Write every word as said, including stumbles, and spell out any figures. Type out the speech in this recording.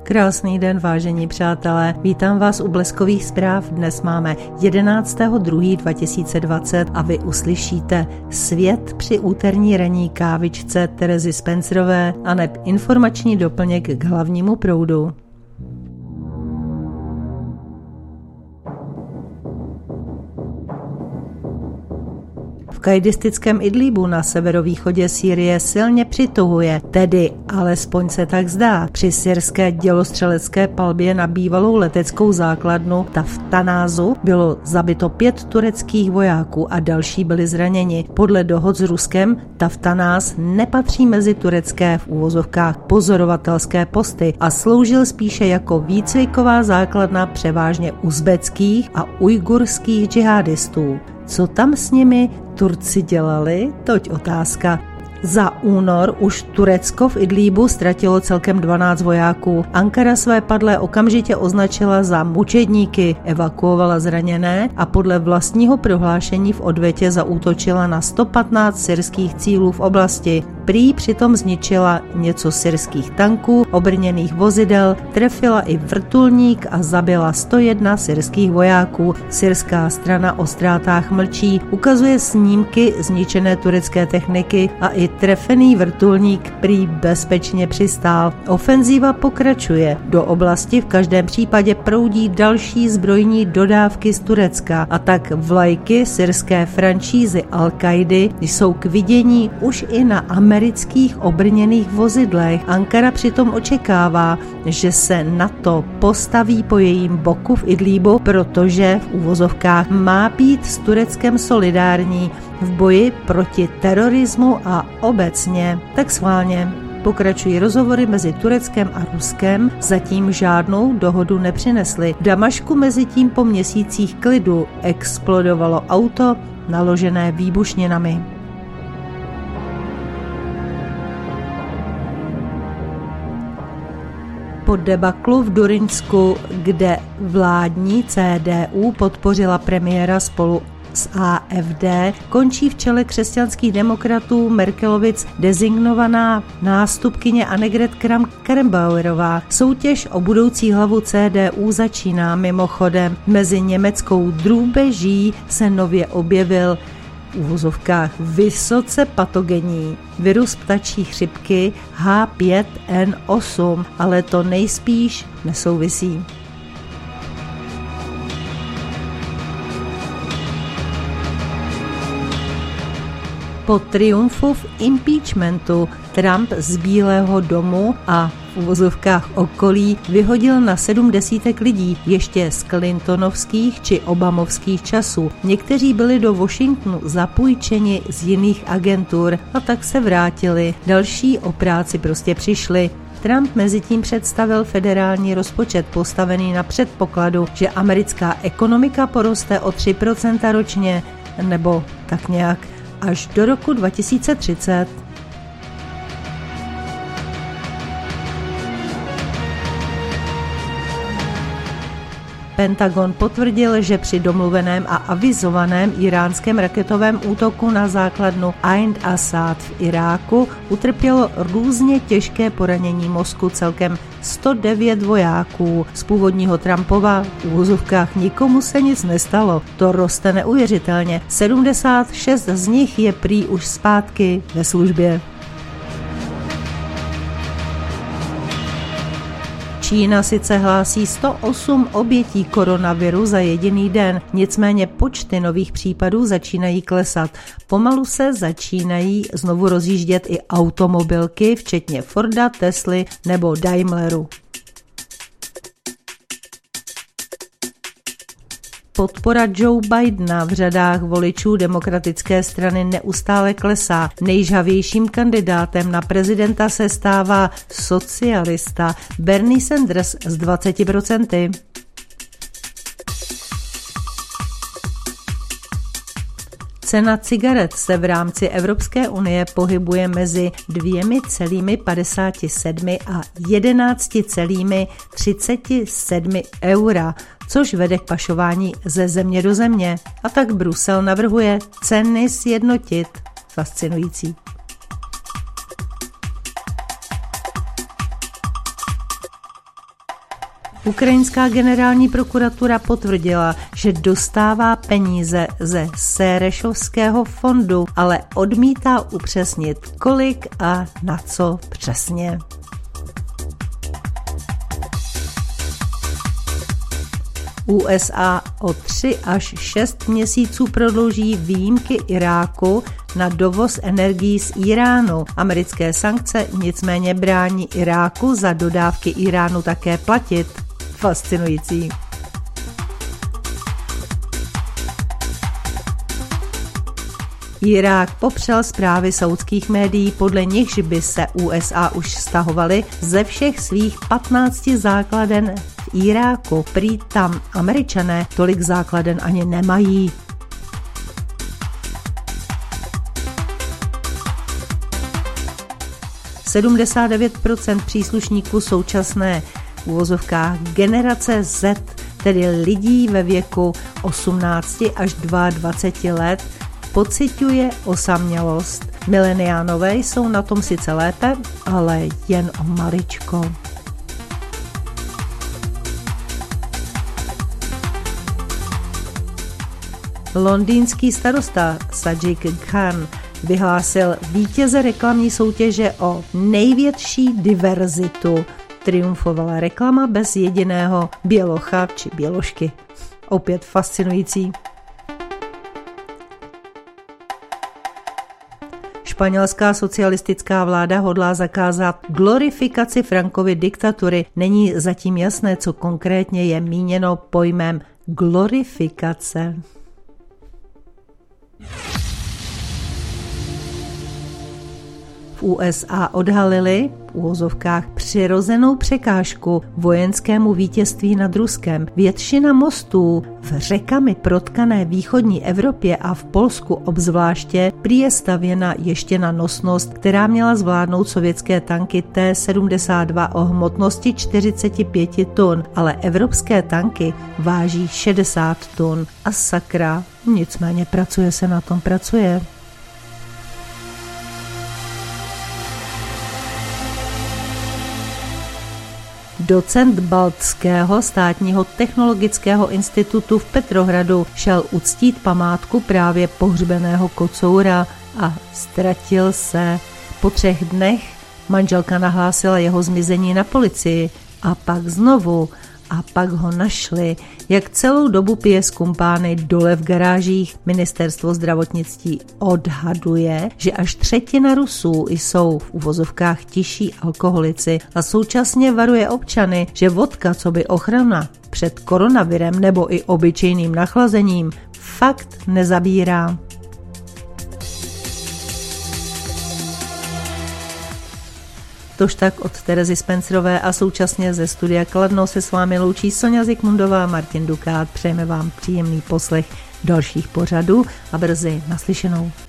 Krásný den, vážení přátelé. Vítám vás u Bleskových zpráv. Dnes máme jedenáctého druhého dva tisíce dvacet a vy uslyšíte svět při úterní ranní kávičce Terezy Spencerové a neb informační doplněk k hlavnímu proudu. V kajdistickém Idlíbu na severovýchodě Sýrie silně přituhuje, tedy alespoň se tak zdá, při syrské dělostřelecké palbě na bývalou leteckou základnu Taftanázu bylo zabito pět tureckých vojáků a další byli zraněni. Podle dohod s Ruskem Taftanáz nepatří mezi turecké v úvozovkách pozorovatelské posty a sloužil spíše jako výcviková základna převážně uzbeckých a ujgurských džihadistů. Co tam s nimi Turci dělali? Toť otázka. Za únor už Turecko v Idlíbu ztratilo celkem dvanáct vojáků. Ankara své padlé okamžitě označila za mučedníky, evakuovala zraněné a podle vlastního prohlášení v odvetě zaútočila na sto patnáct syrských cílů v oblasti. Prý přitom zničila něco syrských tanků, obrněných vozidel, trefila i vrtulník a zabila sto jedna syrských vojáků. Syrská strana o ztrátách mlčí, ukazuje snímky zničené turecké techniky a i trefený vrtulník prý bezpečně přistál. Ofenzíva pokračuje. Do oblasti v každém případě proudí další zbrojní dodávky z Turecka a tak vlajky syrské franšízy Al-Kaidy jsou k vidění už i na amerických obrněných vozidlech. Ankara přitom očekává, že se NATO postaví po jejím boku v Idlíbu, protože v uvozovkách má být s Tureckem solidární v boji proti terorismu a obecně. Tak schválně. Pokračují rozhovory mezi Tureckem a Ruskem, zatím žádnou dohodu nepřinesly. V Damašku mezitím po měsících klidu explodovalo auto naložené výbušninami. Po debaklu v Durinsku, kde vládní C D U podpořila premiéra spolu s A F D, končí v čele křesťanských demokratů Merkelovic designovaná nástupkyně Annegret Kramp-Karrenbauerová. Soutěž o budoucí hlavu C D U začíná mimochodem. Mezi německou drůbeží se nově objevil v uvozovkách vysoce patogenní virus ptačí chřipky H pět N osm, ale to nejspíš nesouvisí. Po triumfu v impeachmentu Trump z Bílého domu a v uvozovkách okolí vyhodil na sedm desítek lidí ještě z Clintonovských či Obamovských časů. Někteří byli do Washingtonu zapůjčeni z jiných agentur a tak se vrátili. Další o práci prostě přišli. Trump mezitím představil federální rozpočet postavený na předpokladu, že americká ekonomika poroste o tři procenta ročně, nebo tak nějak až do roku dva tisíce třicet. Pentagon potvrdil, že při domluveném a avizovaném iránském raketovém útoku na základnu Ain Asad v Iráku utrpělo různě těžké poranění mozku celkem sto devět vojáků. Z původního Trumpova v uvozovkách nikomu se nic nestalo. To roste neuvěřitelně. sedmdesát šest z nich je prý už zpátky ve službě. Čína sice hlásí sto osm obětí koronaviru za jediný den, nicméně počty nových případů začínají klesat. Pomalu se začínají znovu rozjíždět i automobilky, včetně Forda, Tesly nebo Daimleru. Podpora Joe Bidena v řadách voličů demokratické strany neustále klesá. Nejžhavějším kandidátem na prezidenta se stává socialista Bernie Sanders s dvaceti procenty. Cena cigaret se v rámci Evropské unie pohybuje mezi dvě celá padesát sedm a jedenáct celá třicet sedm eura, což vede k pašování ze země do země. A tak Brusel navrhuje ceny sjednotit. Fascinující. Ukrajinská generální prokuratura potvrdila, že dostává peníze ze Serešovského fondu, ale odmítá upřesnit, kolik a na co přesně. U S A o tři až šest měsíců prodlouží výjimky Iráku na dovoz energií z Iránu. Americké sankce nicméně brání Iráku za dodávky Iránu také platit. Fascinující. Irák popřel zprávy saúdských médií, podle nichž by se U S A už stahovaly ze všech svých patnácti základen v Iráku. Prý tam Američané tolik základen ani nemají. sedmdesát devět procent příslušníků současné v uvozovkách generace Z, tedy lidí ve věku osmnácti až dvaceti dvou let, pociťuje osamělost. Mileniánové jsou na tom sice lépe, ale jen o maličko. Londýnský starosta Sajid Khan vyhlásil vítěze reklamní soutěže o největší diverzitu. Triumfovala reklama bez jediného bělocha či běložky. Opět fascinující. Španělská socialistická vláda hodlá zakázat glorifikaci Frankovy diktatury. Není zatím jasné, co konkrétně je míněno pojmem glorifikace. V U S A odhalili v uvozovkách přirozenou překážku vojenskému vítězství nad Ruskem. Většina mostů v řekami protkané východní Evropě a v Polsku obzvláště prý je stavěna ještě na nosnost, která měla zvládnout sovětské tanky T sedmdesát dva o hmotnosti čtyřicet pět tun, ale evropské tanky váží šedesát tun. A sakra, nicméně pracuje se na tom, pracuje. Docent Baltského státního technologického institutu v Petrohradu šel uctít památku právě pohřbeného kocoura a ztratil se. Po třech dnech manželka nahlásila jeho zmizení na policii a pak znovu a pak ho našli, jak celou dobu pije z kumpány dole v garážích. Ministerstvo zdravotnictví odhaduje, že až třetina Rusů jsou v uvozovkách tiší alkoholici a současně varuje občany, že vodka, co by ochrana před koronavirem nebo i obyčejným nachlazením, fakt nezabírá. Tož tak od Terezy Spencerové a současně ze studia Kladno se s vámi loučí Sonja Zikmundová a Martin Dukát. Přejeme vám příjemný poslech dalších pořadů a brzy naslyšenou.